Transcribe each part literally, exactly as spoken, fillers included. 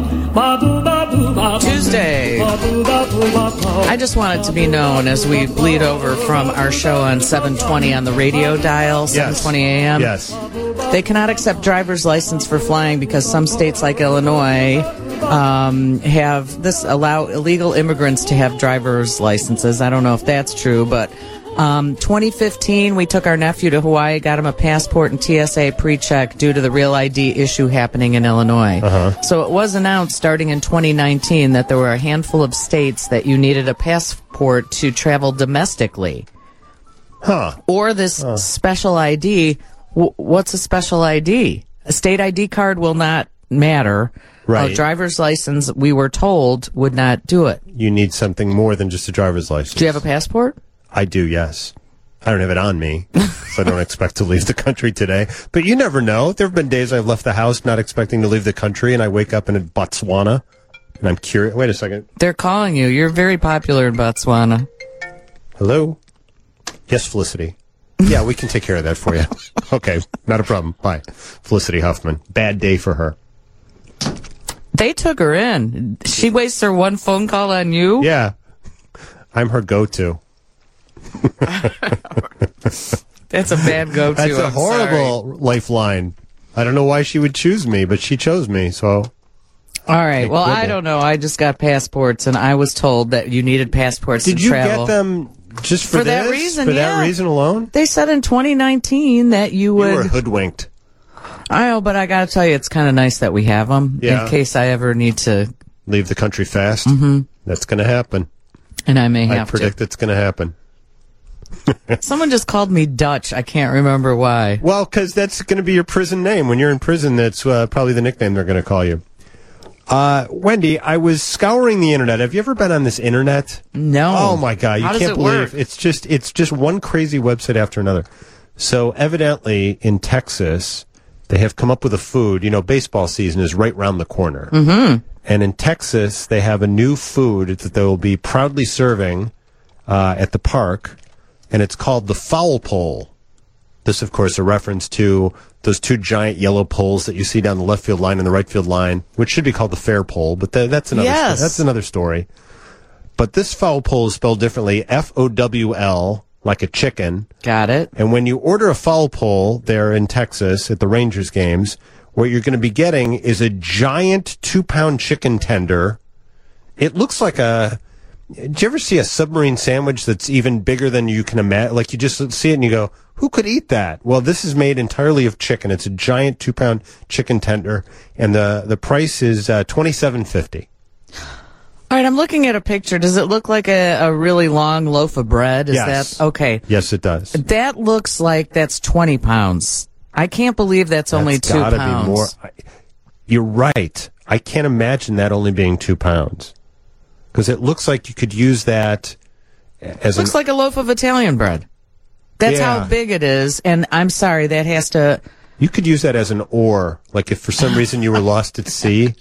Tuesday. I just want it to be known as we bleed over from our show on seven twenty on the radio dial, seven twenty a.m. Yes. They cannot accept driver's license for flying because some states like Illinois um, have this allow illegal immigrants to have driver's licenses. I don't know if that's true, but um, twenty fifteen, we took our nephew to Hawaii, got him a passport and T S A pre-check due to the Real I D issue happening in Illinois. Uh-huh. So it was announced starting in twenty nineteen that there were a handful of states that you needed a passport to travel domestically. Huh. Or this huh. special I D. W- what's a special I D? A state I D card will not matter. Right. A driver's license, we were told, would not do it. You need something more than just a driver's license. Do you have a passport? I do, yes. I don't have it on me, so I don't expect to leave the country today. But you never know. There have been days I've left the house not expecting to leave the country, and I wake up in Botswana, and I'm curious. Wait a second. They're calling you. You're very popular in Botswana. Hello? Yes, Felicity. Yeah, we can take care of that for you. Okay, not a problem. Bye. Felicity Huffman. Bad day for her. They took her in. She wastes her one phone call on you? Yeah. I'm her go-to. That's a bad go-to. That's a I'm horrible sorry. lifeline. I don't know why she would choose me, but she chose me, so... All right. Well, I don't know. I just got passports, and I was told that you needed passports Did to you travel. get them just for, For this? that reason, For yeah. that reason alone? They said in twenty nineteen that you would... You were hoodwinked. I know, but I got to tell you, it's kind of nice that we have them Yeah. in case I ever need to... Leave the country fast? Mm-hmm. That's going to happen. And I may have I predict to. it's going to happen. Someone just called me Dutch. I can't remember why. Well, because that's going to be your prison name. When you're in prison, that's uh, probably the nickname they're going to call you. Uh, Wendy, I was scouring the internet. Have you ever been on this internet? No. Oh my God, you How does can't it believe work? it's just it's just one crazy website after another. So evidently in Texas, they have come up with a food. You know, baseball season is right round the corner. Mm-hmm. And in Texas, they have a new food that they will be proudly serving uh, at the park, and it's called the foul pole. This, of course, a reference to those two giant yellow poles that you see down the left field line and the right field line, which should be called the fair pole, but th- that's another Yes. that's another story. But this foul pole is spelled differently, F O W L, like a chicken. Got it. And when you order a foul pole there in Texas at the Rangers games, what you're going to be getting is a giant two-pound chicken tender. It looks like a... Did you ever see a submarine sandwich that's even bigger than you can imagine? Like, you just see it and you go, who could eat that? Well, this is made entirely of chicken. It's a giant two-pound chicken tender, and the, the price is uh, twenty-seven fifty. All right, I'm looking at a picture. Does it look like a, a really long loaf of bread? Is Yes. that okay? Yes, it does. That looks like that's twenty pounds. I can't believe that's, only That's two gotta pounds. Be more. I, you're right. I can't imagine that only being two pounds. Because it looks like you could use that as Looks an, like a loaf of Italian bread. That's Yeah. how big it is, and I'm sorry, that has to... you could use that as an oar. Like if for some reason you were lost at sea.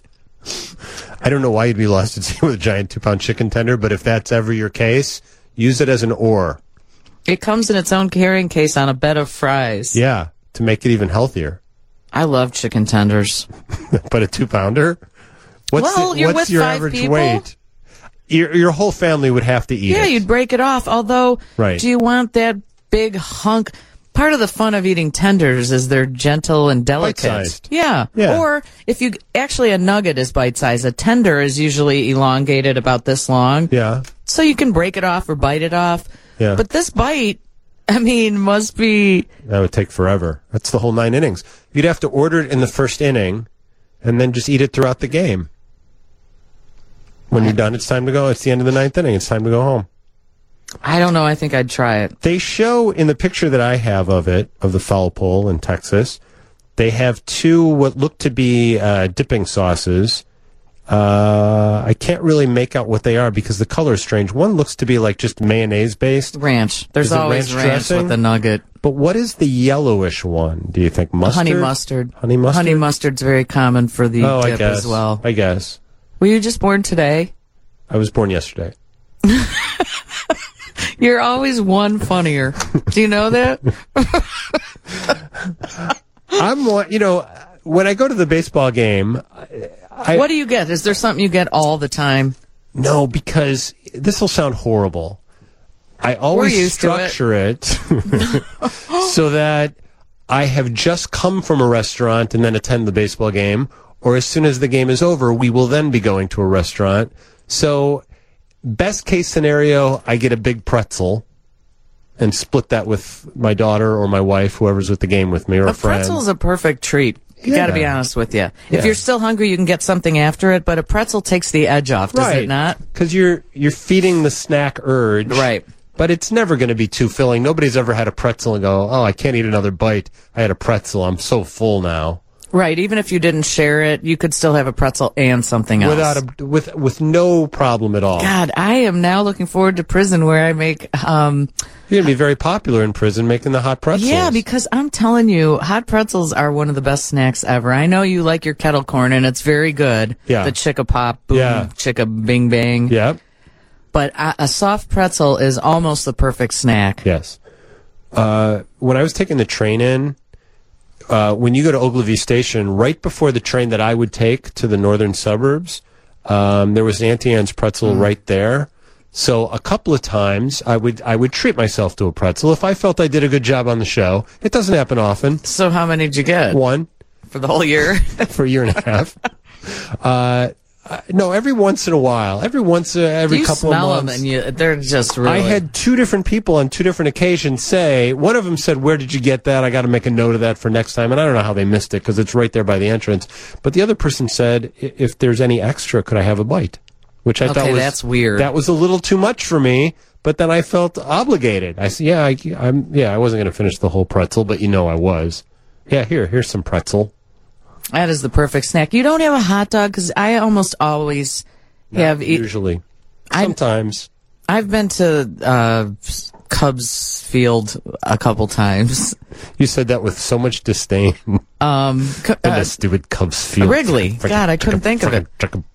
I don't know why you'd be lost at sea with a giant two-pound chicken tender, but if that's ever your case, use it as an oar. It comes in its own carrying case on a bed of fries. Yeah, to make it even healthier. I love chicken tenders. But a two-pounder? What's, Well, the, you're what's with your five average people. weight? Your, your whole family would have to eat Yeah, it. you'd break it off. Although, Right. do you want that big hunk? Part of the fun of eating tenders is they're gentle and delicate. Bite-sized. Yeah. Yeah. Or if you actually a nugget is bite-sized. A tender is usually elongated about this long. Yeah. So you can break it off or bite it off. Yeah. But this bite, I mean, must be... That would take forever. That's the whole nine innings. You'd have to order it in the first inning and then just eat it throughout the game. When you're done, it's time to go. It's the end of the ninth inning. It's time to go home. I don't know. I think I'd try it. They show in the picture that I have of it, of the foul pole in Texas, they have two what look to be uh, dipping sauces. Uh, I can't really make out what they are because the color is strange. One looks to be like just mayonnaise based. Ranch. There's Is it always ranch ranch, dressing? with the nugget. But what is the yellowish one? Do you think mustard? Honey mustard. Honey mustard. Honey mustard's very common for the Oh, I dip guess. as well. I guess. Were you just born today? I was born yesterday. You're always one funnier. Do you know that? I'm one, you know, when I go to the baseball game, I, what do you get? Is there something you get all the time? No, because this will sound horrible. I always structure it, it so that I have just come from a restaurant and then attend the baseball game, or as soon as the game is over, we will then be going to a restaurant. So, best case scenario, I get a big pretzel and split that with my daughter or my wife, whoever's with the game with me, or a, a friend. A pretzel is a perfect treat. You yeah. got to be honest with you. Yeah. If you're still hungry, you can get something after it, but a pretzel takes the edge off, does right. it not? Because you're you're feeding the snack urge, right? But it's never going to be too filling. Nobody's ever had a pretzel and go, "Oh, I can't eat another bite. I had a pretzel. I'm so full now." Right. Even if you didn't share it, you could still have a pretzel and something else without a, with with no problem at all. God, I am now looking forward to prison where I make. Um, You're gonna be very popular in prison making the hot pretzels. Yeah, because I'm telling you, hot pretzels are one of the best snacks ever. I know you like your kettle corn, and it's very good. Yeah. The chicka pop, boom, yeah. chicka bing bang. Yep. But a, a soft pretzel is almost the perfect snack. Yes. Uh, when I was taking the train in, uh, when you go to Ogilvie Station, right before the train that I would take to the northern suburbs, um, there was Auntie Anne's pretzel mm. right there. So a couple of times I would I would treat myself to a pretzel if I felt I did a good job on the show. It doesn't happen often. So how many did you get? One. For the whole year? For a year and a half. Uh, Uh, no, every once in a while, every once, uh, every you couple smell of months. them and you, they're just really. I had two different people on two different occasions say, one of them said, "Where did you get that? I got to make a note of that for next time." And I don't know how they missed it because it's right there by the entrance. But the other person said, "If there's any extra, could I have a bite?" Which I okay, thought was that's weird. That was a little too much for me. But then I felt obligated. I said, "Yeah, I, I'm yeah, I wasn't going to finish the whole pretzel, but you know I was. Yeah, here, here's some pretzel." That is the perfect snack. You don't have a hot dog because I almost always. Have e- usually. Sometimes. I've, I've been to uh, Cubs Field a couple times. You said that with so much disdain. Um, uh, that stupid Cubs Field. Wrigley. God, I couldn't think of it.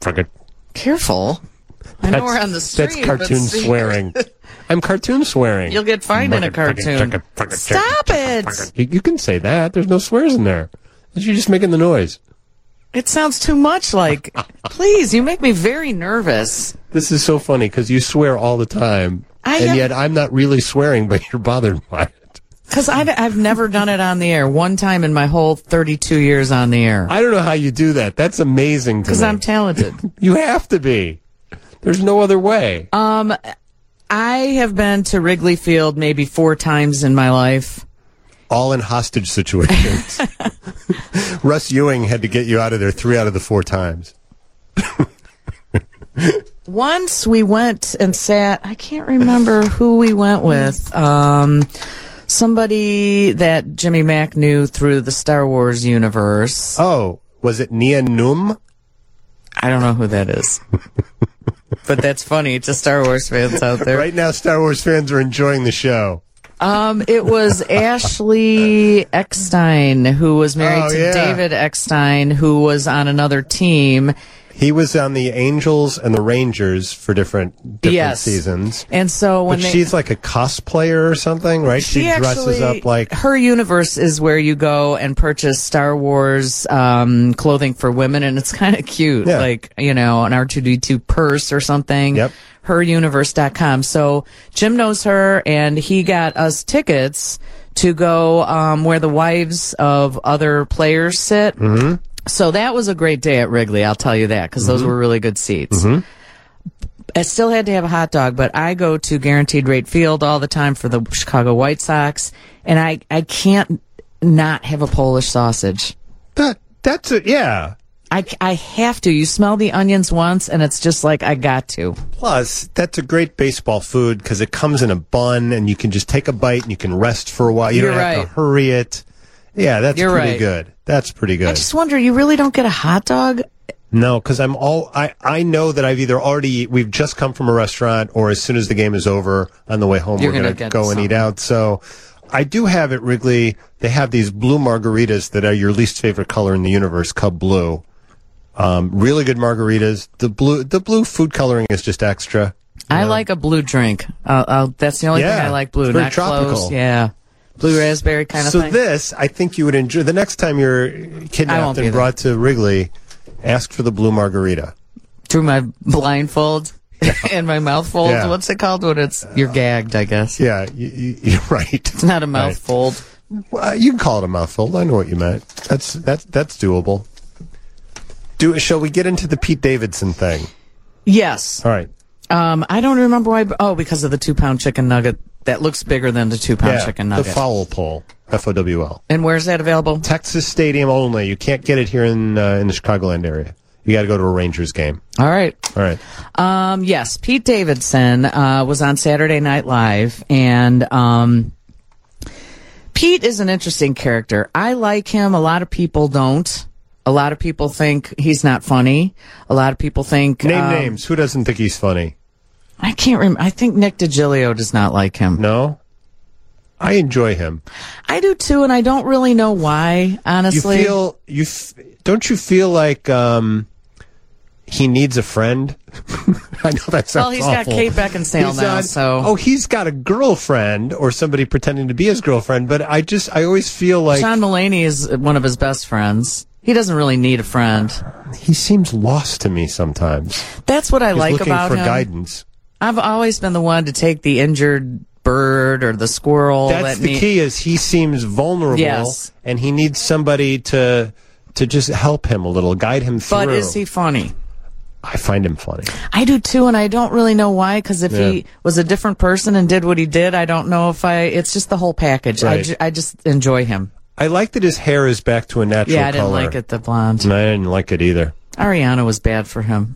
Careful. I know we're on the street. That's cartoon swearing. I'm cartoon swearing. You'll get fined in a cartoon. Stop it! You, you can say that. There's no swears in there. You're just making the noise. It sounds too much like, please, you make me very nervous. This is so funny because you swear all the time, I and have, yet I'm not really swearing, but you're bothered by it. Because I've, I've never done it on the air. One time in my whole thirty-two years on the air. I don't know how you do that. That's amazing to me. Because I'm talented. You have to be. There's no other way. Um, I have been to Wrigley Field maybe four times in my life. All in hostage situations. Russ Ewing had to get you out of there three out of the four times. Once we went and sat, I can't remember who we went with. Um, somebody that Jimmy Mack knew through the Star Wars universe. Oh, was it Nia Num? I don't know who that is. But that's funny to Star Wars fans out there. Right now, Star Wars fans are enjoying the show. Um, it was Ashley Eckstein, who was married oh, to yeah. David Eckstein, who was on another team. He was on the Angels and the Rangers for different different yes. seasons. And so when but they, she's like a cosplayer or something, right? She, she dresses actually, up like her universe is where you go and purchase Star Wars um, clothing for women, and it's kind of cute, yeah. like you know, an R two D two purse or something. Yep. her universe dot com. So Jim knows her, and he got us tickets to go um, where the wives of other players sit. Mm-hmm. So that was a great day at Wrigley, I'll tell you that, because mm-hmm. those were really good seats. Mm-hmm. I still had to have a hot dog, but I go to Guaranteed Rate Field all the time for the Chicago White Sox, and I, I can't not have a Polish sausage. That that's it, yeah. I, I have to. You smell the onions once, and it's just like, I got to. Plus, that's a great baseball food because it comes in a bun, and you can just take a bite, and you can rest for a while. You You're don't have right. to hurry it. Yeah, that's You're pretty right. good. That's pretty good. I just wonder, you really don't get a hot dog? No, because I'm all I, I know that I've either already we've just come from a restaurant, or as soon as the game is over on the way home, You're we're gonna going to get go something. and eat out. So I do have at Wrigley. They have these blue margaritas that are your least favorite color in the universe, Cub Blue. Um, really good margaritas. The blue the blue food coloring is just extra. I know? like a blue drink. Uh, uh, that's the only Yeah, thing I like blue. it's very Not tropical. close. Yeah. Blue raspberry kind of so thing. this, I think you would enjoy. The next time you're I won't kidnapped be and there. brought to Wrigley, Ask for the blue margarita. Through my blindfold and my mouth fold. Yeah. What's it called when it's you're gagged? I guess. Yeah, you, you, you're right. It's not a mouth Right. fold. Well, you can call it a mouthful. I know what you meant. That's that's that's doable. Do shall we get into the Pete Davidson thing? Yes. All right. Um, I don't remember why. Oh, because of the two pound chicken nugget that looks bigger than the two pound Yeah, chicken the nugget. foul pole, F O W L. And where's that available? Texas Stadium only. You can't get it here in uh, in the Chicagoland area. You got to go to a Rangers game. All right. All right. Um, yes, Pete Davidson uh, was on Saturday Night Live, and um, Pete is an interesting character. I like him. A lot of people don't. A lot of people think he's not funny. A lot of people think... Name um, names. Who doesn't think he's funny? I can't remember. I think Nick DiGilio does not like him. No? I enjoy him. I do too, and I don't really know why, honestly. You feel... you f- Don't you feel like um, he needs a friend? I know that sounds Well, he's awful. got Kate Beckinsale He's now, on- so... Oh, he's got a girlfriend or somebody pretending to be his girlfriend, but I just... I always feel like... John Mulaney is one of his best friends. He doesn't really need a friend. He seems lost to me sometimes. That's what I He's like looking about for him. guidance. I've always been the one to take the injured bird or the squirrel. That's that the need- key. Is he seems vulnerable, Yes. and he needs somebody to to just help him a little, guide him through. But is he funny? I find him funny. I do too, and I don't really know why. Because if Yeah. he was a different person and did what he did, I don't know if I. It's just the whole package. I, Right. ju- I just enjoy him. I like that his hair is back to a natural color. Yeah, I didn't like it, the blonde. No, I didn't like it either. Ariana was bad for him.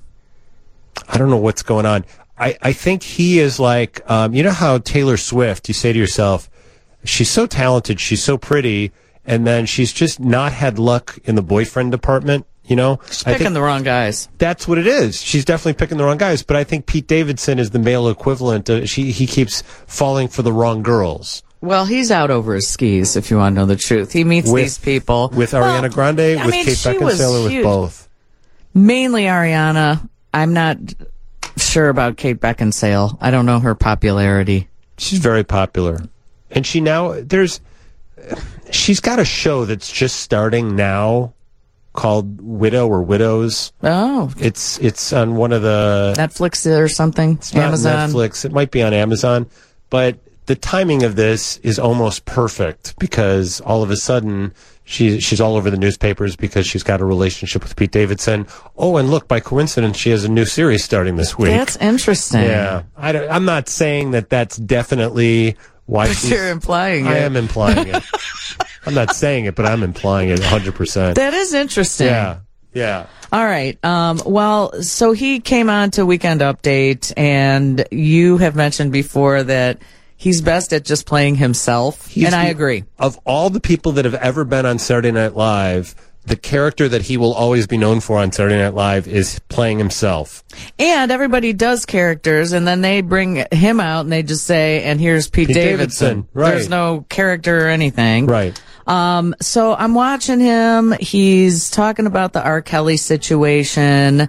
I don't know what's going on. I, I think he is like, um, you know how Taylor Swift, you say to yourself, she's so talented, she's so pretty, and then she's just not had luck in the boyfriend department, you know? She's I picking think the wrong guys. that's what it is. She's definitely picking the wrong guys, but I think Pete Davidson is the male equivalent. Of, she, he keeps falling for the wrong girls. Well, he's out over his skis, if you want to know the truth. He meets With- these people. With Well, Ariana Grande, I with mean, Kate she was Beckinsale, or with huge. both? Mainly Ariana. I'm not sure about Kate Beckinsale. I don't know her popularity. She's very popular. And she now, there's, she's got a show that's just starting now called Widow or Widows. Oh, It's it's on one of the Netflix or something? it's not Amazon? Netflix. It might be on Amazon, but the timing of this is almost perfect because all of a sudden she she's all over the newspapers because she's got a relationship with Pete Davidson. Oh, and look, by coincidence, she has a new series starting this week. That's interesting. Yeah, I don't, I'm not saying that that's definitely why But she's. you're implying I it. am implying it. I'm not saying it, but I'm implying it one hundred percent. That is interesting. Yeah, yeah. All right. Um, well, so he came on to Weekend Update, and you have mentioned before that he's best at just playing himself, He's and I the- agree. Of all the people that have ever been on Saturday Night Live, the character that he will always be known for on Saturday Night Live is playing himself. And everybody does characters, and then they bring him out, and they just say, and here's Pete, Pete Davidson. Davidson, right. There's no character or anything. Right. Um, so I'm watching him. He's talking about the R. Kelly situation.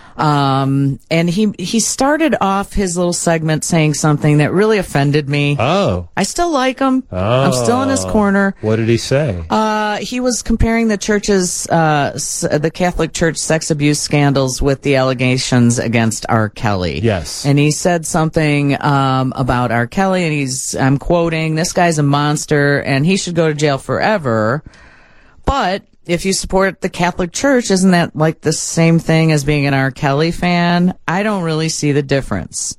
Um, and he, he started off his little segment saying something that really offended me. Oh. I still like him. Oh. I'm still in his corner. What did he say? Uh, he was comparing the church's, uh, s- the Catholic Church sex abuse scandals with the allegations against R. Kelly. Yes. And he said something, um, about R. Kelly, and he's, I'm quoting, this guy's a monster, and he should go to jail forever. But if you support the Catholic Church, isn't that like the same thing as being an R. Kelly fan? I don't really see the difference.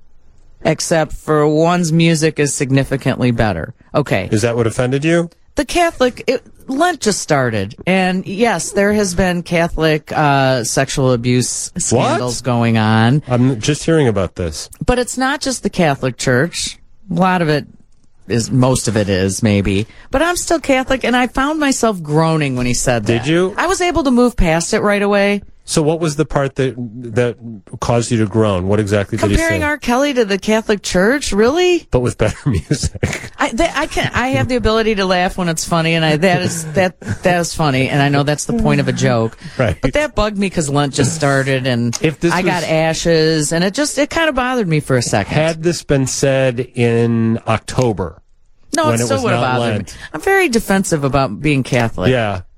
Except for one's music is significantly better. Okay. Is that what offended you? The Catholic, it, Lent just started. And yes, there has been Catholic uh, sexual abuse scandals going on. I'm just hearing about this. But it's not just the Catholic Church. A lot of it is, most of it is, maybe. But I'm still Catholic, and I found myself groaning when he said that. Did you? I was able to move past it right away. So what was the part that that caused you to groan? What exactly did he Comparing say? R. Kelly to the Catholic Church, really? But with better music. I, that, I can. I have the ability to laugh when it's funny, and I that is that that is funny, and I know that's the point of a joke. Right. But that bugged me because Lent just started, and If this I got was- ashes, and it just it kind of bothered me for a second. Had this been said in October, no, when it it still was would have not bothered Lent. me. I'm very defensive about being Catholic. yeah.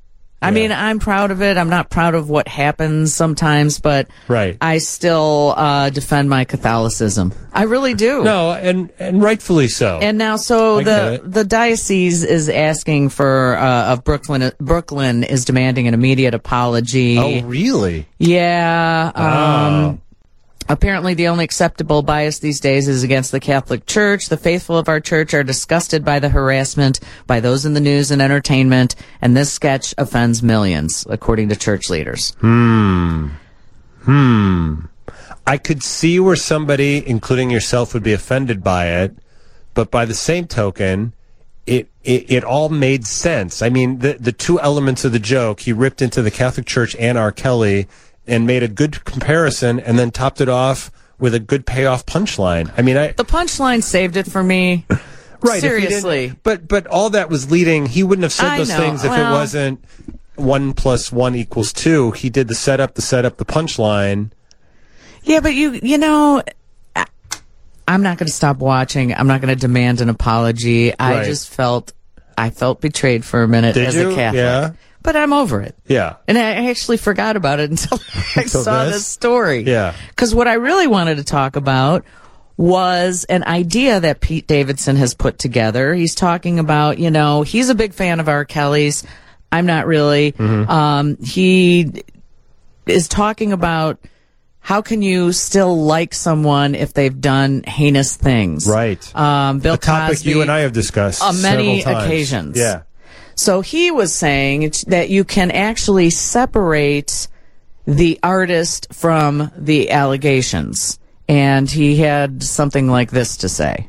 I Yeah. mean, I'm proud of it. I'm not proud of what happens sometimes, but Right. I still uh, defend my Catholicism. I really do. No, and and rightfully so. And now, so I get the it. the diocese is asking for uh, of Brooklyn. Brooklyn is demanding an immediate apology. oh, really? Yeah. Um, Oh. Apparently, the only acceptable bias these days is against the Catholic Church. The faithful of our church are disgusted by the harassment by those in the news and entertainment, and this sketch offends millions, according to church leaders. Hmm. Hmm. I could see where somebody, including yourself, would be offended by it, but by the same token, it, it, it all made sense. I mean, the, the two elements of the joke, he ripped into the Catholic Church and R. Kelly and made a good comparison and then topped it off with a good payoff punchline. I mean, I... The punchline saved it for me. Right. if he didn't- Seriously. But, but all that was leading, he wouldn't have said I those know. things if it Well- wasn't one plus one equals two. He did the setup, the setup, the punchline. Yeah, but you, you know, I, I'm not going to stop watching. I'm not going to demand an apology. I Right. just felt, I felt betrayed for a minute Did as you? a Catholic. Yeah. But I'm over it. Yeah. And I actually forgot about it until I Until saw this? this story. Yeah. Because what I really wanted to talk about was an idea that Pete Davidson has put together. He's talking about, you know, he's a big fan of R. Kelly's. I'm not really. Mm-hmm. Um, he is talking about how can you still like someone if they've done heinous things? Right. Um, Bill A topic Cosby, you and I have discussed on many several times. occasions. Yeah. So he was saying that you can actually separate the artist from the allegations. And he had something like this to say.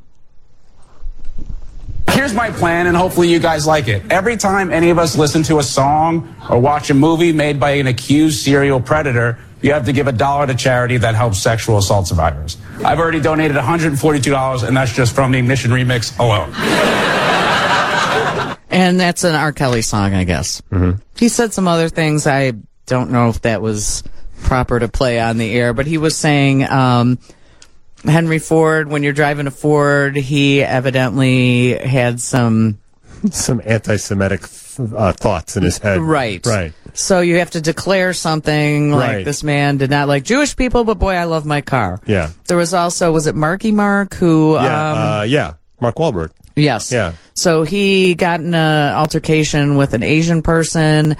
Here's my plan, and hopefully you guys like it. Every time any of us listen to a song or watch a movie made by an accused serial predator, you have to give a dollar to charity that helps sexual assault survivors. I've already donated one hundred forty-two dollars, and that's just from the Ignition remix alone. And that's an R. Kelly song, I guess. Mm-hmm. He said some other things. I don't know if that was proper to play on the air, but he was saying um, Henry Ford, when you're driving a Ford, he evidently had some... Some anti-Semitic uh, thoughts in his head. Right. Right. So you have to declare something like Right. this man did not like Jewish people, but boy, I love my car. Yeah. There was also, was it Marky Mark who... Yeah. Um, uh, yeah. Mark Wahlberg. Yes. Yeah. So he got in an altercation with an Asian person.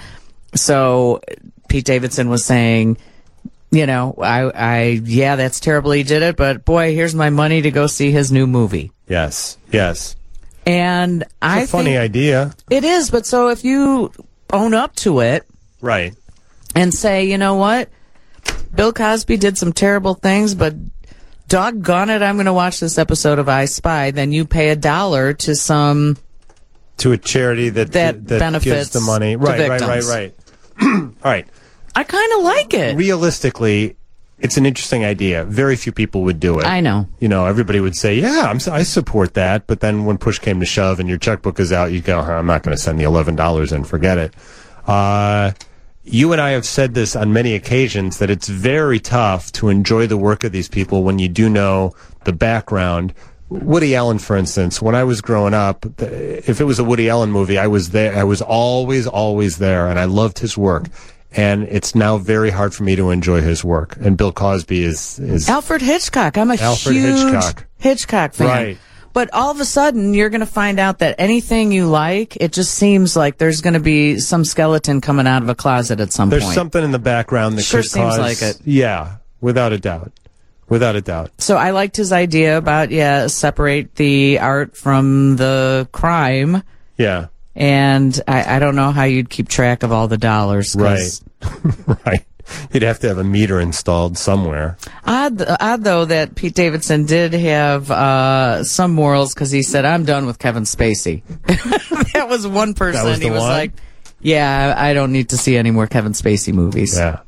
So Pete Davidson was saying, you know, I, I, yeah, that's terrible he did it, but boy, here's my money to go see his new movie. Yes. Yes. And I It's a funny think idea. it is, but so if you own up to it Right. and say, you know what, Bill Cosby did some terrible things, but doggone it, I'm going to watch this episode of I Spy, then you pay a dollar to some... To a charity that That that benefits gives the money. the Right, right, right, victims. right. All right. I kind of like it. Realistically, it's an interesting idea. Very few people would do it. I know. You know, everybody would say, "Yeah, I'm, I support that." But then when push came to shove and your checkbook is out, you go, "I'm not going to send the eleven dollars and forget it." Uh, you and I have said this on many occasions that it's very tough to enjoy the work of these people when you do know the background. Woody Allen, for instance, when I was growing up, if it was a Woody Allen movie, I was there. I was always, always there, and I loved his work. And it's now very hard for me to enjoy his work. And Bill Cosby is is Alfred Hitchcock. I'm a Alfred huge Hitchcock. Hitchcock fan. Right. But all of a sudden, you're going to find out that anything you like, it just seems like there's going to be some skeleton coming out of a closet at some there's point. something in the background that Sure could seems cause, like it. Yeah, without a doubt, without a doubt. So I liked his idea about, yeah, separate the art from the crime. Yeah, And I, I don't know how you'd keep track of all the dollars. 'cause right, right. You'd have to have a meter installed somewhere. Odd, odd though that Pete Davidson did have uh, some morals because he said, "I'm done with Kevin Spacey." That was one person. That was the he was one? like, "Yeah, I don't need to see any more Kevin Spacey movies." Yeah.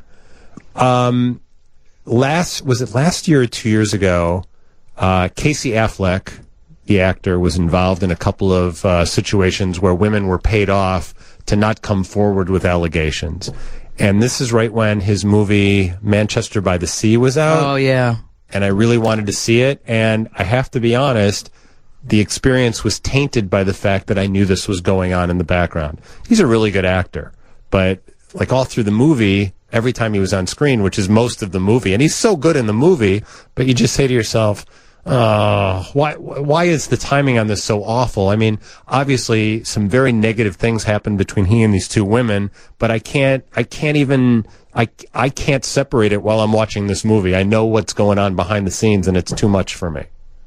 Um, last was it last year or two years ago? Uh, Casey Affleck, the actor, was involved in a couple of uh, situations where women were paid off to not come forward with allegations. And this is right when his movie Manchester by the Sea was out. Oh yeah. And I really wanted to see it. And I have to be honest, the experience was tainted by the fact that I knew this was going on in the background. He's a really good actor. but like all through the movie, every time he was on screen, which is most of the movie, and he's so good in the movie, but you just say to yourself, oh, why, why is the timing on this so awful? I mean, obviously some very negative things happened between he and these two women, but I can't, I can't even, I, I can't separate it while I'm watching this movie. I know what's going on behind the scenes, and it's too much for me.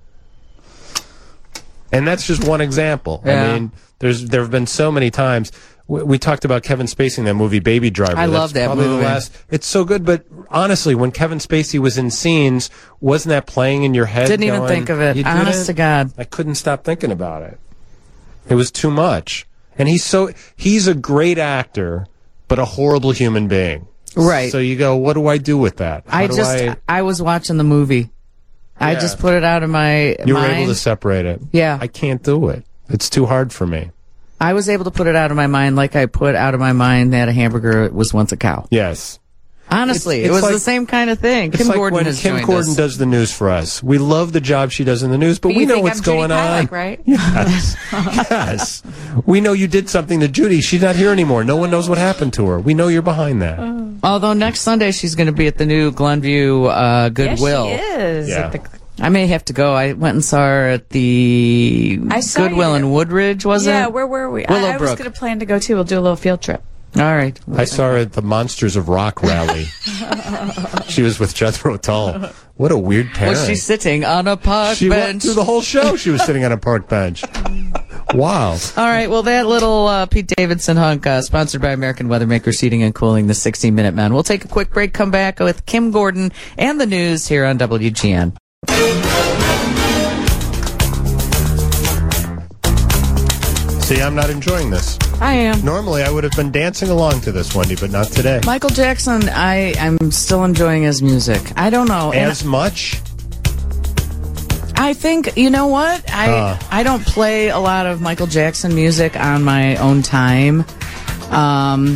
And that's just one example. Yeah. I mean, there's there have been so many times. We, we talked about Kevin Spacey in that movie, Baby Driver. I that's love that probably movie. The last, it's so good, but honestly, when Kevin Spacey was in scenes, wasn't that playing in your head? Didn't even going, think of it. "You Honest didn't?" to God. I couldn't stop thinking about it. It was too much. And he's so he's a great actor, but a horrible human being. Right. So you go, what do I do with that? How I do just, I, I was watching the movie. I Yeah. just put it out of my you were mind. able to separate it. Yeah. I can't do it. It's too hard for me. I was able to put it out of my mind like I put out of my mind that a hamburger was once a cow. Yes. Honestly, It's- it it's was like- the same kind of thing. It's Kim like Gordon when has Kim joined Gordon us. does the news for us. We love the job she does in the news, but, But we you know think what's I'm Judy going on. Pilac, right? Yes. Yes. We know you did something to Judy. She's not here anymore. No one knows what happened to her. We know you're behind that. Although next Sunday she's going to be at the new Glenview uh, Goodwill. Yes, she is. Yeah. At the, I may have to go. I went and saw her at the I saw Goodwill you. in Woodridge, was yeah, it? where were we? I, I was Willowbrook. going to plan to go too. We'll do a little field trip. All right. I saw her at the Monsters of Rock rally. She was with Jethro Tull. What a weird parent. Was she sitting on a park She went bench? through the whole show. She was sitting on a park bench. Wow. All right. Well, that little uh, Pete Davidson hunk, uh, sponsored by American Weathermaker Heating and Cooling, the sixty minute Men. We'll take a quick break, come back with Kim Gordon and the news here on W G N. See, I'm not enjoying this. I am. Normally, I would have been dancing along to this, Wendy, but not today. Michael Jackson, I, I'm still enjoying his music. I don't know. And As much? I think, you know what? I Uh. I don't play a lot of Michael Jackson music on my own time. Um,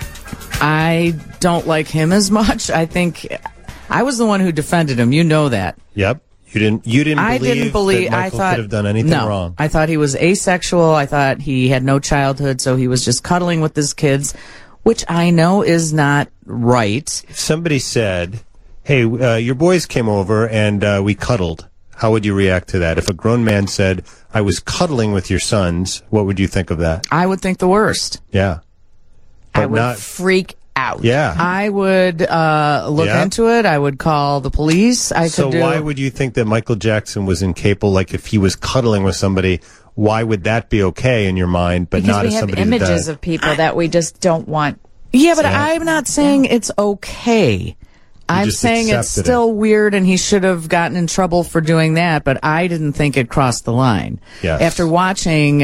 I don't like him as much. I think I was the one who defended him. You know that. Yep. You didn't. You didn't. I believe didn't believe. that I Michael thought could have done anything no, wrong. I thought he was asexual. I thought he had no childhood, so he was just cuddling with his kids, which I know is not right. If somebody said, "Hey, uh, your boys came over and uh, we cuddled," how would you react to that? If a grown man said, "I was cuddling with your sons," what would you think of that? I would think the worst. Yeah, but I would not. freak out. Yeah. I would uh, look Yeah. into it. I would call the police. I So could do. why would you think that Michael Jackson was incapable? Like if he was cuddling with somebody, why would that be okay in your mind, but Because not we as have somebody images that of people that we just don't want. Yeah, but Yeah. I'm not saying it's okay. I'm just saying it's accepted it. still weird and he should have gotten in trouble for doing that, but I didn't think it crossed the line. Yes. After watching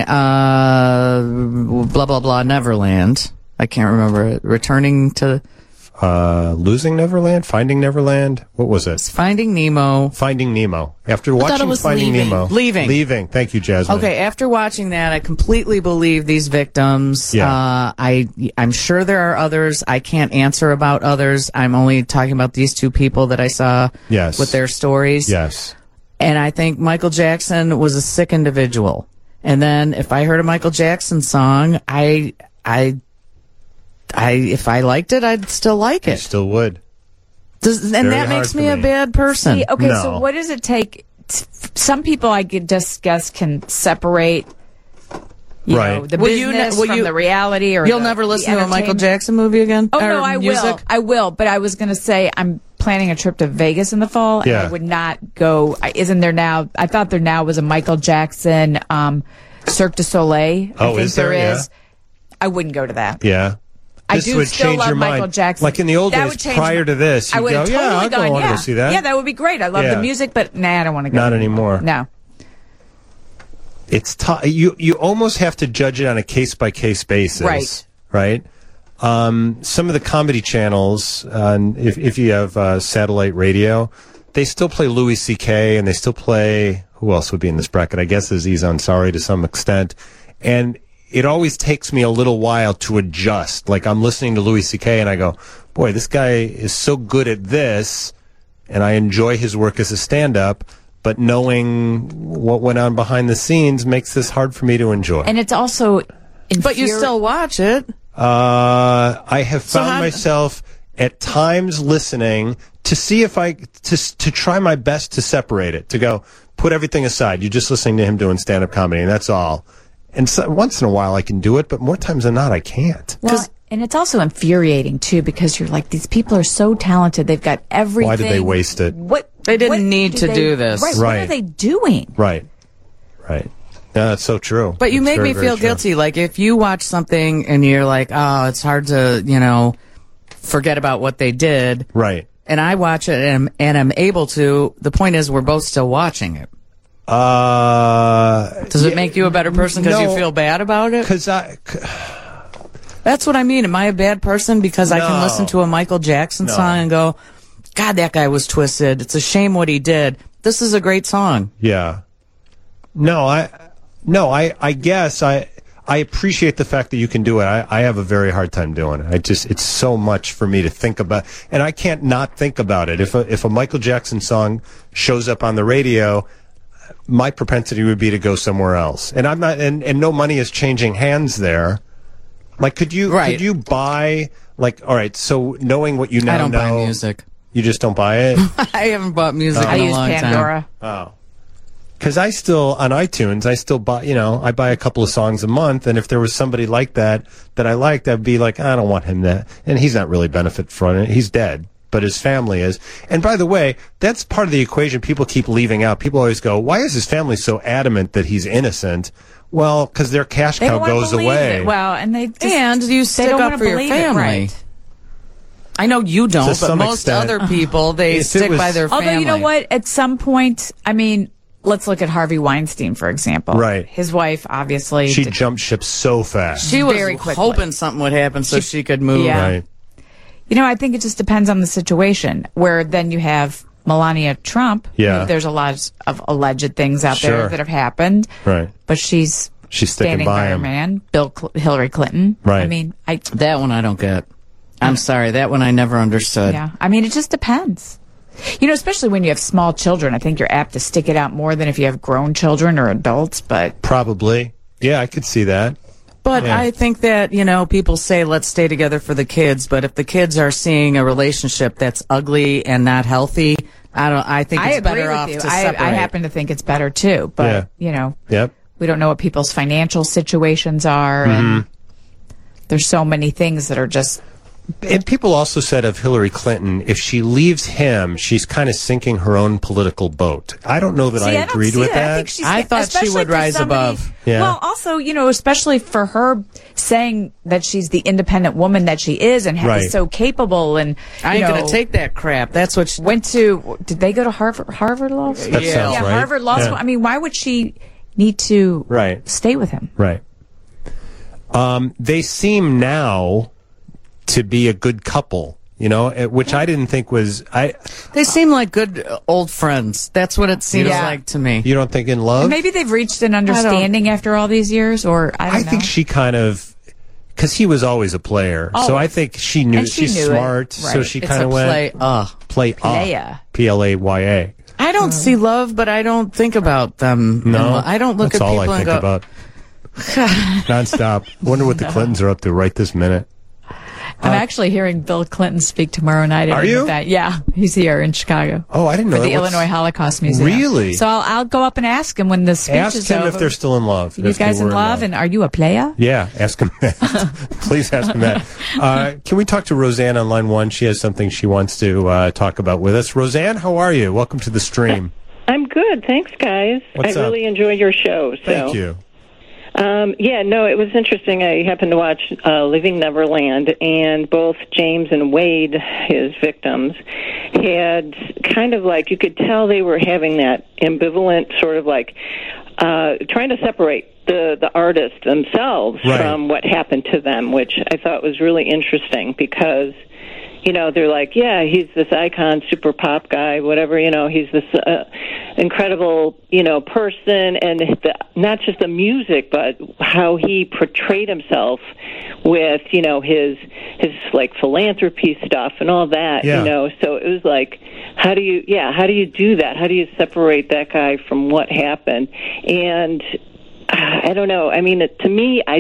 uh, blah, blah, blah, Neverland, I can't remember it, returning to uh, Losing Neverland, Finding Neverland. What was it? Finding Nemo. Finding Nemo. After thought watching it was Finding Leaving. Nemo, Leaving. leaving. Thank you, Jasmine. Okay, after watching that, I completely believe these victims. Yeah. Uh, I, I'm sure there are others. I can't answer about others. I'm only talking about these two people that I saw Yes. with their stories. Yes. And I think Michael Jackson was a sick individual. And then if I heard a Michael Jackson song, I, I, I, if I liked it, I'd still like I it. still would. Does, and Very that hard makes for me a me. bad person. See, okay, No. so what does it take? t- Some people I could just guess can separate, you Right. know, the Will you business ne- will from you- the reality, or You'll the- never the listen to a Michael entertainment. Jackson movie again? Oh Or no, I music? will. I will. But I was going to say I'm planning a trip to Vegas in the fall, Yeah. and I would not go. I, isn't there now? I thought there now was a Michael Jackson um, Cirque du Soleil. I Oh, think is there? there Yeah. is. I wouldn't go to that. Yeah. I This do would still change love your Michael mind. Jackson. Like in the old That days, would change prior my- to this, I you'd would go, have yeah, totally I'll go, gone. I wanna yeah. go see that. Yeah, that would be great. I love Yeah. the music, but nah, I don't want to go. Not anymore. No. It's tough. You you almost have to judge it on a case by case basis, Right. Right. Um, some of the comedy channels, uh, if if you have uh, satellite radio, they still play Louis C K and they still play who else would be in this bracket? I guess Aziz Ansari to some extent, and it always takes me a little while to adjust. Like I'm listening to Louis C K and I go, boy, this guy is so good at this, and I enjoy his work as a stand-up. But knowing what went on behind the scenes makes this hard for me to enjoy. And it's also, But you infuri- still watch it. Uh, I have So found how- myself at times listening to see if I to to try my best to separate it, to go put everything aside. You're just listening to him doing stand-up comedy, and that's all. And so, once in a while I can do it, but more times than not I can't. Well, and it's also infuriating too, because you're like, these people are so talented. They've got everything. Why did they waste it? What They didn't what need to they- do this. Right, What Right. are they doing? Right, right. Yeah, that's so true. But you It's make very, me very feel true. guilty. Like if you watch something and you're like, oh, it's hard to, you know, forget about what they did. Right. And I watch it and, and I'm able to. The point is, we're both still watching it. Uh, Does it make you a better person because no. you feel bad about it? because I. That's what I mean. Am I a bad person because I can No. listen to a Michael Jackson No. song and go, God, that guy was twisted. It's a shame what he did. This is a great song. Yeah. No, I. No, I. I guess I. I appreciate the fact that you can do it. I, I have a very hard time doing it. I just, it's so much for me to think about, and I can't not think about it. If a, if a Michael Jackson song shows up on the radio, my propensity would be to go somewhere else. And I'm not, and, and no money is changing hands there. Like, could you, Right. could you buy, like, all right, so knowing what you now I don't know. buy music. You just don't buy it? I haven't bought music I in a use long Pandora. Oh. Because I still, on iTunes, I still buy, you know, I buy a couple of songs a month, and if there was somebody like that that I liked, I'd be like, I don't want him to, and he's not really benefit from it. He's dead, but his family is. And by the way, that's part of the equation people keep leaving out. People always go, why is his family so adamant that he's innocent? Well, because their cash They cow don't wanna goes believe away. it. Well, and they just, And you they stick don't up wanna for your believe it, family. right. I know you don't, To but some most extent. other people, they If it stick was- by their family. Although, you know what? At some point, I mean, let's look at Harvey Weinstein, for example. Right. His wife, obviously. She did- jumped ship so fast. She was very quickly. hoping something would happen so she, could move. Yeah. Right. You know, I think it just depends on the situation, where then you have Melania Trump. Yeah. There's a lot of alleged things out Sure. there that have happened. Right. But she's She's sticking standing by by her him. man, Bill Cl- Hillary Clinton. Right. I mean, I That one I don't get. I'm sorry. That one I never understood. yeah. I mean, it just depends. You know, especially when you have small children, I think you're apt to stick it out more than if you have grown children or adults. But Probably. Yeah, I could see that. But Yeah. I think that, you know, people say let's stay together for the kids, but if the kids are seeing a relationship that's ugly and not healthy, I don't I think I it's agree better with off you. to I, separate. I happen to think it's better too. But Yeah. you know, Yep. we don't know what people's financial situations are, Mm-hmm. and there's so many things that are just. And people also said of Hillary Clinton, if she leaves him, she's kind of sinking her own political boat. I don't know that See, I don't agreed see with that. that. I, think she's, I thought she especially would for rise somebody- above. Yeah. Well, also, you know, especially for her saying that she's the independent woman that she is and ha- Right. is so capable, and I you ain't know, gonna take that crap. That's what she, went to. Did they go to Harvard? Harvard Law School? That Yeah. sounds yeah, right. Harvard Law Yeah. School. I mean, why would she need to Right. stay with him? Right. Um, they seem now to be a good couple, you know, eh, which I didn't think was. I. they seem like good uh, old friends. That's what it seems Yeah. like to me. You don't think in love? Maybe they've reached an understanding after all these years, or I don't I know. think she kind of, because he was always a player, so I think she knew And she she's knew it. smart, so Right. she It's kind a of went play. Uh, play Playa. P L A Y A. I don't see love, but I don't think about them. in No, lo- I don't look That's at all people I and think go, about. Nonstop. Wonder what the Clintons are up to right this minute. I'm actually hearing Bill Clinton speak tomorrow night. at Are an you? event. Yeah, he's here in Chicago. Oh, I didn't know for the that. What's- Illinois Holocaust Museum. Really? So I'll, I'll go up and ask him when the speech Ask is him over. if they're still in love. You if they guys in were love, and are you a player? Yeah, ask him that. Please ask him that. Uh, can we talk to Roseanne on line one? She has something she wants to uh, talk about with us. Roseanne, how are you? Welcome to the stream. I'm good. Thanks, guys. What's I up? really enjoy your show. So. Thank you. Um, yeah, no, it was interesting. I happened to watch uh, Living Neverland, and both James and Wade, his victims, had kind of like, you could tell they were having that ambivalent sort of like uh, trying to separate the, the artists themselves Right. from what happened to them, which I thought was really interesting because, you know, they're like, yeah, he's this icon, super pop guy, whatever, you know, he's this uh, incredible, you know, person, and the, not just the music, but how he portrayed himself with, you know, his, his like, philanthropy stuff and all that, Yeah. you know, so it was like, how do you, yeah, how do you do that? How do you separate that guy from what happened? And I don't know, I mean, to me, I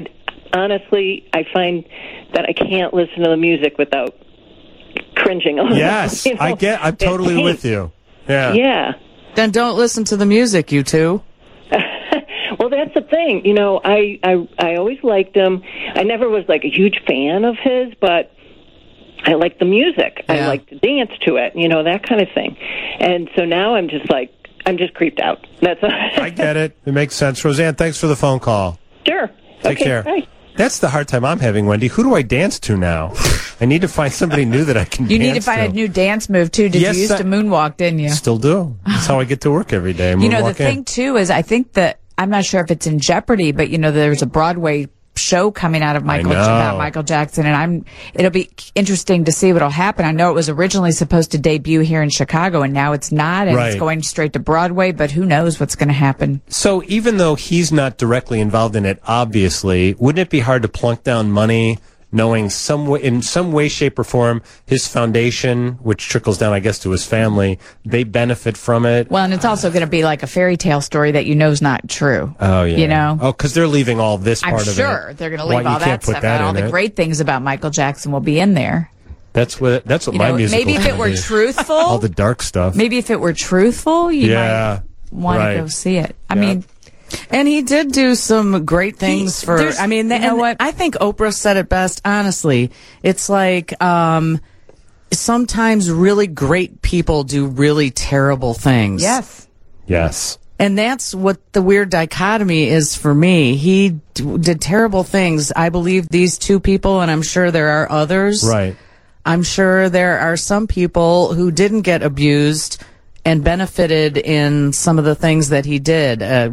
honestly, I find that I can't listen to the music without cringing a little. Yes, you know? I get. I'm totally It- with you. Yeah. Yeah. Then don't listen to the music, you two. Well, that's the thing. You know, I, I I always liked him. I never was like a huge fan of his, but I liked the music. I Yeah. liked to dance to it, you know, that kind of thing. And so now I'm just like, I'm just creeped out. That's I get it. It makes sense. Roseanne, thanks for the phone call. Sure. Take okay, care. Bye. That's the hard time I'm having, Wendy. Who do I dance to now? I need to find somebody new that I can You dance need to find a new dance move, too. Did Yes, you used I- to moonwalk, didn't you? Still do. That's how I get to work every day. You know, the Moonwalk thing, in. too, is I think that, I'm not sure if it's in jeopardy, but, you know, there's a Broadway show coming out of Michael, know. about Michael Jackson, and I'm, it'll be interesting to see what'll happen. I know it was originally supposed to debut here in Chicago, and now it's not, and Right. it's going straight to Broadway, but who knows what's going to happen. So even though he's not directly involved in it, obviously, wouldn't it be hard to plunk down money knowing some way, in some way, shape, or form, his foundation, which trickles down, I guess, to his family, they benefit from it? Well, and it's also going to be like a fairy tale story that you know is not true. Oh, yeah. You know? Oh, because they're leaving all this I'm part of it. sure they're going to Why, leave you all can't that put stuff that out. All in the it. great things about Michael Jackson will be in there. That's what, that's what You my know, music maybe if it were truthful, all the dark stuff. maybe if it were truthful, you Yeah, might want right. to go see it. I Yeah. mean, And he did do some great things He- for, there's- I mean, you know and what? I think Oprah said it best, honestly. It's like, um, sometimes really great people do really terrible things. yes. Yes. And that's what the weird dichotomy is for me. He d- did terrible things. I believe these two people, and I'm sure there are others. Right. I'm sure there are some people who didn't get abused and benefited in some of the things that he did. Uh,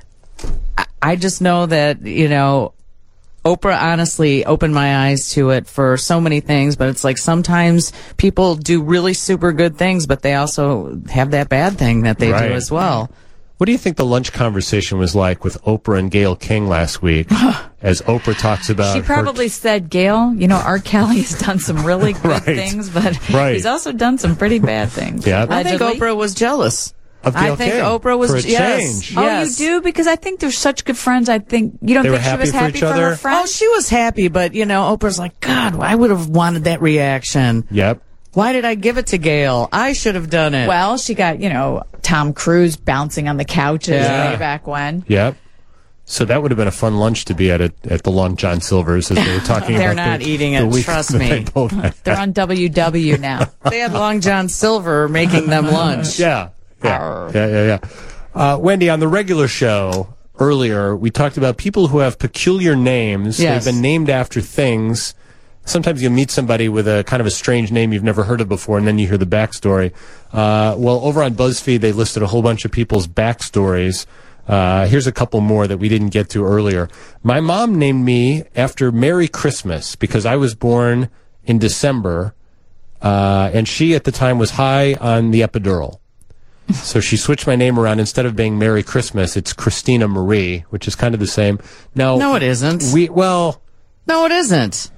I- I just know that, you know, Oprah honestly opened my eyes to it for so many things, but it's like sometimes people do really super good things, but they also have that bad thing that they Right. do as well. What do you think the lunch conversation was like with Oprah and Gayle King last week as Oprah talks about She her- probably said, Gail, you know, R. Kelly has done some really good Right. things, but Right. he's also done some pretty bad things. Yeah. I think Allegedly. Oprah was jealous. of Gayle I think King Oprah was for a yes, change. Oh, yes. you do? Because I think they're such good friends. I think, you don't They were think she happy was for happy each for other? her friend? Oh, she was happy, but you know, Oprah's like, God, I would have wanted that reaction. Yep. Why did I give it to Gail? I should have done it. Well, she got, you know, Tom Cruise bouncing on the couches Yeah. way back when. Yep. So that would have been a fun lunch to be at at, at the Long John Silver's as they were talking They're about not the, eating the it, week trust that me. they both had. They're on W W now. they had Long John Silver making them lunch. Yeah. Yeah. Yeah, yeah, yeah. Uh, Wendy, on the regular show earlier, we talked about people who have peculiar names. Yes. They've been named after things. Sometimes you'll meet somebody with a kind of a strange name you've never heard of before, and then you hear the backstory. Uh, well, over on BuzzFeed, they listed a whole bunch of people's backstories. Uh, here's a couple more that we didn't get to earlier. My mom named me after Merry Christmas because I was born in December, uh, and she at the time was high on the epidural. So she switched my name around. Instead of being Merry Christmas, it's Christina Marie, which is kind of the same. Now, No, it isn't. We well, No, it isn't.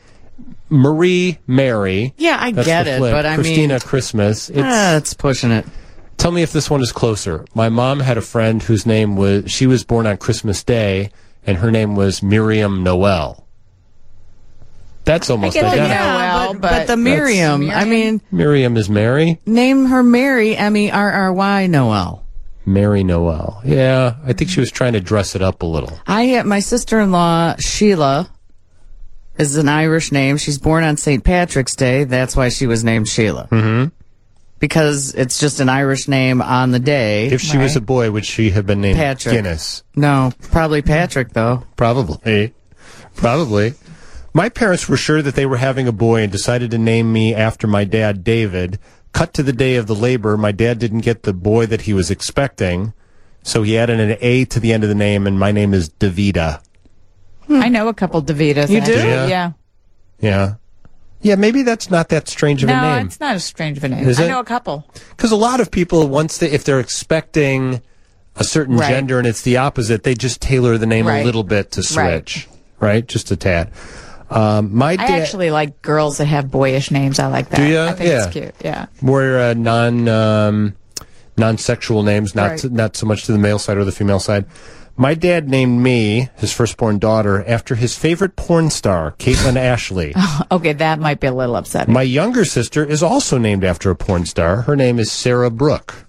Marie Mary. Yeah, I That's get the it, flip. but I Christina mean, Christmas. It's, ah, it's pushing it. tell me if this one is closer. My mom had a friend whose name was, she was born on Christmas Day, and her name was Miriam Noel. That's almost get it, identical. yeah. Noel, but, but but the Miriam, Miriam. I mean, Miriam is Mary. name her Mary, M E R R Y, Noel. Mary Noel. Yeah, I think she was trying to dress it up a little. I had my sister-in-law, Sheila, is an Irish name. She's born on Saint Patrick's Day. That's why she was named Sheila. Mm-hmm. Because it's just an Irish name on the day. If she was a boy, would she have been named Patrick. Guinness? No, probably Patrick, though. Probably. Probably. My parents were sure that they were having a boy and decided to name me after my dad, David. Cut to the day of the labor, my dad didn't get the boy that he was expecting, so he added an A to the end of the name, and my name is Davida. I know a couple Davidas. You do? actually. Yeah. Yeah. Yeah. Yeah, maybe that's not that strange of a No, name. it's not as strange of a name. Is I it? know a couple. Because a lot of people, once they, if they're expecting a certain Right. gender and it's the opposite, they just tailor the name a Right. little bit to Right. switch, right? Just a tad. Um, my I dad, actually like girls that have boyish names. I like that. Do ya? I think Yeah. it's cute. Yeah. more uh, non um, non-sexual names, not Right. to, not so much to the male side or the female side. My dad named me, his firstborn daughter, after his favorite porn star, Caitlin Ashley. Okay, that might be a little upsetting. My younger sister is also named after a porn star. Her name is Sarah Brooke.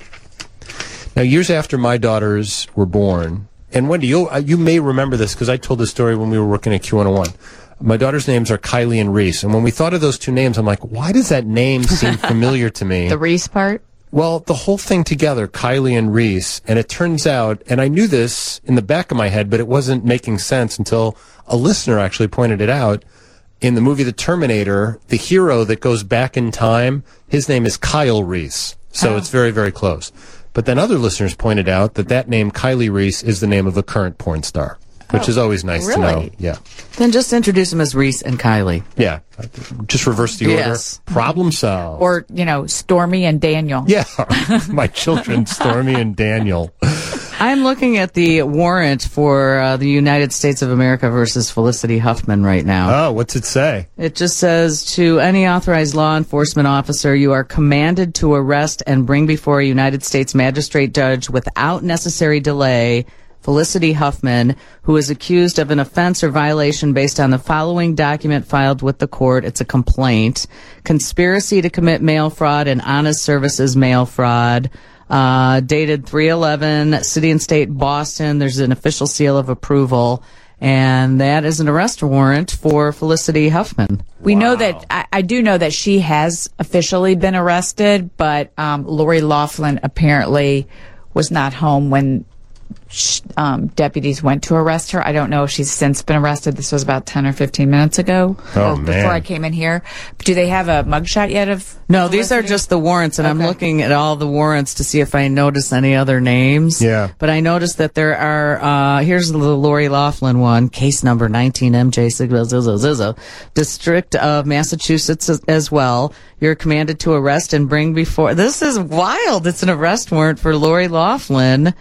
Now, years after my daughters were born, and Wendy, you you may remember this because I told this story when we were working at Q one oh one. My daughter's names are Kylie and Reese, and when we thought of those two names, I'm like, why does that name seem familiar to me? The Reese part? Well, the whole thing together, Kylie and Reese, and it turns out, and I knew this in the back of my head, but it wasn't making sense until a listener actually pointed it out. In the movie The Terminator, the hero that goes back in time, his name is Kyle Reese. So Oh. it's very, very close. But then other listeners pointed out that that name, Kylie Reese, is the name of a current porn star, which Oh, is always nice to really? know. Yeah. Then just introduce them as Reese and Kylie. Yeah. Just reverse the Yes. order. Problem solved. Or, you know, Stormy and Daniel. Yeah. My children, Stormy and Daniel. I'm looking at the warrant for uh, the United States of America versus Felicity Huffman right now. Oh, what's it say? It just says, to any authorized law enforcement officer, you are commanded to arrest and bring before a United States magistrate judge without necessary delay Felicity Huffman, who is accused of an offense or violation based on the following document filed with the court. It's a complaint. Conspiracy to commit mail fraud and honest services mail fraud. Uh, dated three eleven, City and State, Boston. There's an official seal of approval. And that is an arrest warrant for Felicity Huffman. We know that, I, I do know that she has officially been arrested, but um, Lori Loughlin apparently was not home when sh- um, deputies went to arrest her. I don't know if she's since been arrested. This was about ten or fifteen minutes ago. Oh, or man. Before I came in here. Do they have a mugshot yet of No, these are Felicity? just the warrants, and I'm Okay. looking at all the warrants to see if I notice any other names. Yeah. But I noticed that there are, uh, here's the Lori Loughlin one, case number nineteen M J Zizzo, District of Massachusetts as, as well. You're commanded to arrest and bring before, this is wild. It's an arrest warrant for Lori Loughlin.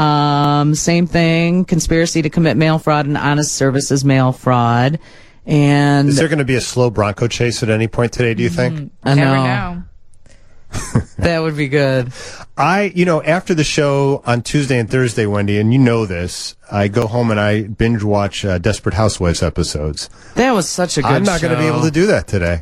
Um, same thing, conspiracy to commit mail fraud and honest services mail fraud. And Is there going to be a slow Bronco chase at any point today, do you think? I Never know. know. That would be good. I, you know, after the show on Tuesday and Thursday, Wendy, and you know this, I go home and I binge watch uh, Desperate Housewives episodes. That was such a good I'm not going to be show. able to do that today.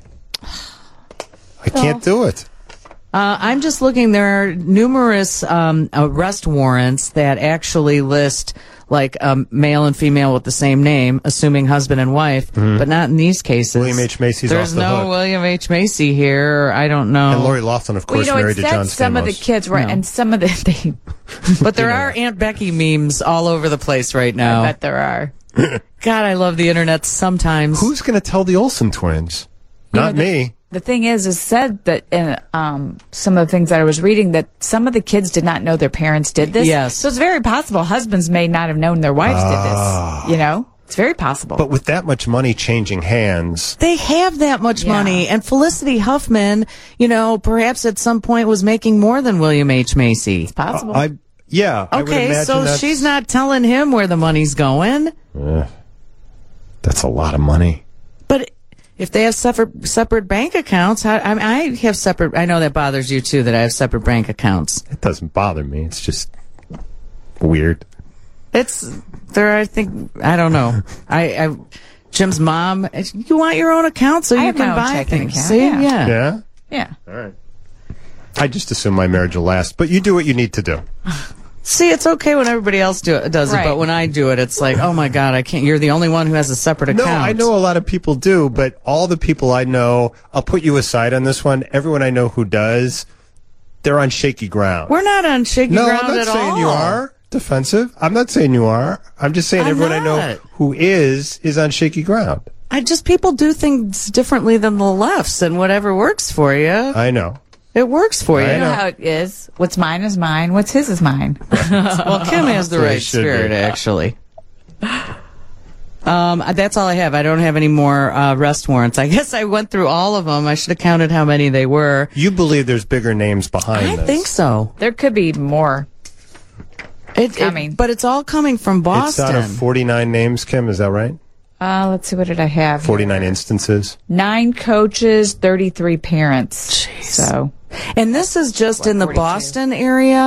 I can't do it. Uh, I'm just looking. There are numerous um, arrest warrants that actually list like um, male and female with the same name, assuming husband and wife, but not in these cases. William H. Macy's There's off the no hook. William H. Macy here. I don't know. And Lori Loughlin, of Well, course, you know, married it to John said some of the Stamos. kids, right, No. and some of the, they, but there are Aunt Becky memes all over the place right I now. bet there are. God, I love the internet sometimes. Who's going to tell the Olsen twins? You Not know, the- me. The thing is, is said that in um, some of the things that I was reading that some of the kids did not know their parents did this. Yes. So it's very possible husbands may not have known their wives did this. You know, it's very possible. But with that much money changing hands, They have that much Yeah. money. And Felicity Huffman, you know, perhaps at some point was making more than William H. Macy. it's possible. I yeah. I would Okay, imagine so that's, she's not telling him where the money's going. That's a lot of money. But if they have separate separate bank accounts, how, I, mean, I have separate. I know that bothers you too that I have separate bank accounts. It doesn't bother me. It's just weird. It's there. I think I don't know. I, I Jim's mom. You want your own account so I you have my can own buy checking things. account, See, yeah. yeah. Yeah. yeah. All right. I just assume my marriage will last, but you do what you need to do. See, it's okay when everybody else do it, does Right. it, but when I do it, it's like, oh my God, I can't. You're the only one who has a separate No, account. I know a lot of people do, but all the people I know, I'll put you aside on this one. Everyone I know who does, they're on shaky ground. We're not on shaky no, ground I'm not at saying all. you are defensive. I'm not saying you are. I'm just saying I'm everyone I know not. who is is on shaky ground. I just people do things differently than the lefts, and whatever works for you, I know. it works for you. I You know know. how it is. What's mine is mine. What's his is mine. Well, Kim has the So it right should spirit, be. actually. Um, that's all I have. I don't have any more uh, arrest warrants. I guess I went through all of them. I should have counted how many they were. You believe there's bigger names behind I this. think so. There could be more. It, it- Coming. but it's all coming from It's Boston. out of forty-nine names, Kim. Is that right? Uh, let's see. What did I have? forty-nine instances. Nine coaches, thirty-three parents. Jeez. So And this is just in the forty-two. Boston area.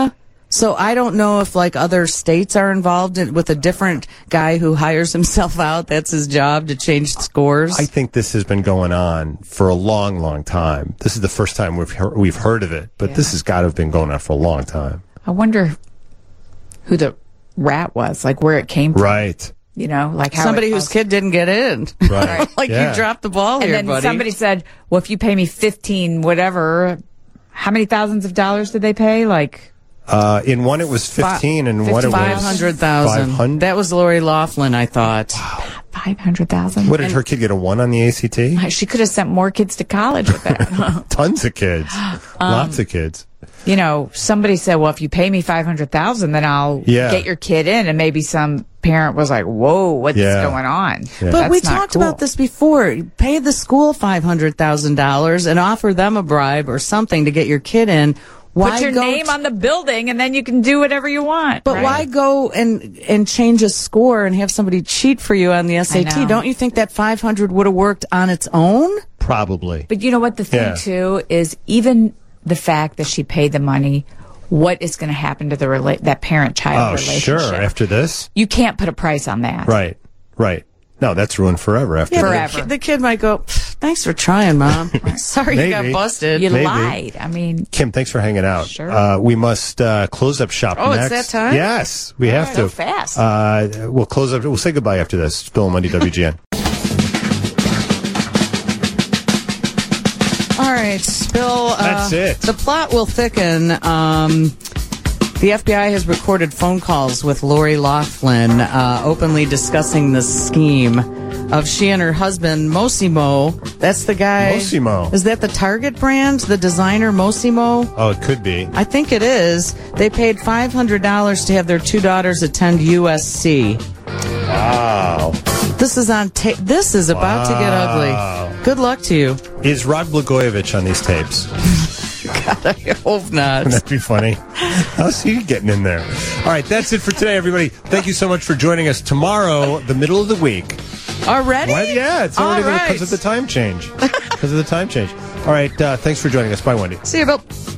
So I don't know if like other states are involved in, with a different guy who hires himself out. That's his job to change scores. I think this has been going on for a long, long time. This is the first time we've heard, we've heard of it, but Yeah. this has got to have been going on for a long time. I wonder who the rat was, like where it came from. Right. You know, like how Somebody it whose also- kid didn't get in. Right. Like Yeah. you dropped the ball And here, then buddy. somebody said, "Well, if you pay me fifteen, whatever, how many thousands of dollars did they pay?" Like, Uh, in one it was fifteen, and one it was Five hundred thousand. five hundred. That was Lori Loughlin, I thought. five hundred thousand. What, did her kid get a one on the A C T? She could have sent more kids to college with that. Tons of kids. Lots of kids. You know, somebody said, "Well, if you pay me five hundred thousand, then I'll Yeah. get your kid in." And maybe some parent was like, "Whoa, what's Yeah. going on?" Yeah. But That's we not talked cool. about this before. Pay the school five hundred thousand dollars and offer them a bribe or something to get your kid in. Why Put your go name t- on the building, and then you can do whatever you want. But right? why go and and change a score and have somebody cheat for you on the S A T? know. Don't you think that five hundred would have worked on its own? Probably. But you know what? The thing Yeah. too is even the fact that she paid the money. What is going to happen to the rela- that parent-child Oh, relationship? sure. After this? You can't put a price on that. Right. Right. No, that's ruined forever after Yeah, this. but Forever. The kid might go, "Thanks for trying, Mom. Sorry you Maybe. got busted." You Maybe. lied. I mean, Kim, thanks for hanging out. Sure. Uh, we must uh, close up shop Oh, it's next. that time? Yes, we have so to. fast. Uh, we'll close up. We'll say goodbye after this. It's Bill and Monday, W G N. All right, Bill. Uh, That's it. The plot will thicken. Um, the F B I has recorded phone calls with Lori Loughlin, uh, openly discussing the scheme of she and her husband Mosimo. That's the guy. Mosimo. Is that the Target brand? The designer Mosimo? Oh, it could be. I think it is. They paid five hundred dollars to have their two daughters attend U S C. Wow. This is on. Ta- this is about to get Wow. ugly. Good luck to you. Is Rod Blagojevich on these tapes? God, I hope not. That'd be funny. How's he getting in there? All right, that's it for today, everybody. Thank you so much for joining us. Tomorrow, the middle of the week. Already? Why, yeah, it's already All right. because of the time change. Because of the time change. All right, uh, thanks for joining us. Bye, Wendy. See you, Bill.